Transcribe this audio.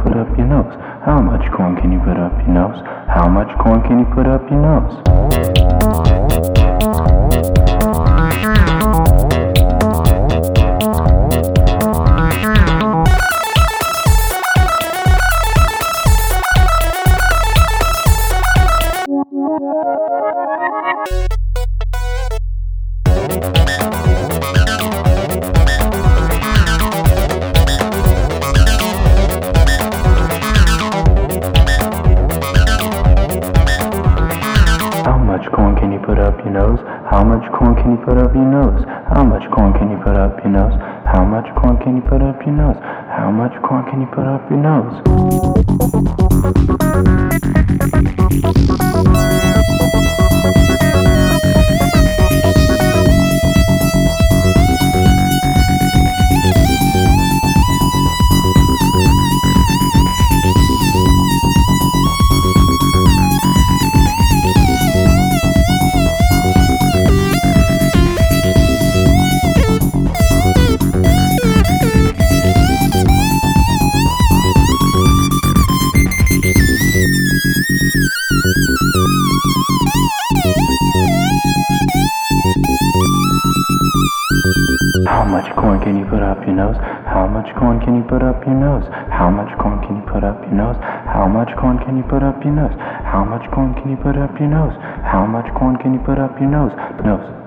put up your nose? How much corn can you put up your nose? How much corn can you put up your nose? How much corn can you put up your nose? How much corn can you put up your nose? How much corn can you put up your nose? How much corn can you put up your nose? How much corn can you put up your nose? How much corn can you put up your nose? How much corn can you put up your nose? How much corn can you put up your nose? How much corn can you put up your nose? How much corn can you put up your nose? How much corn can you put up your nose? Nose.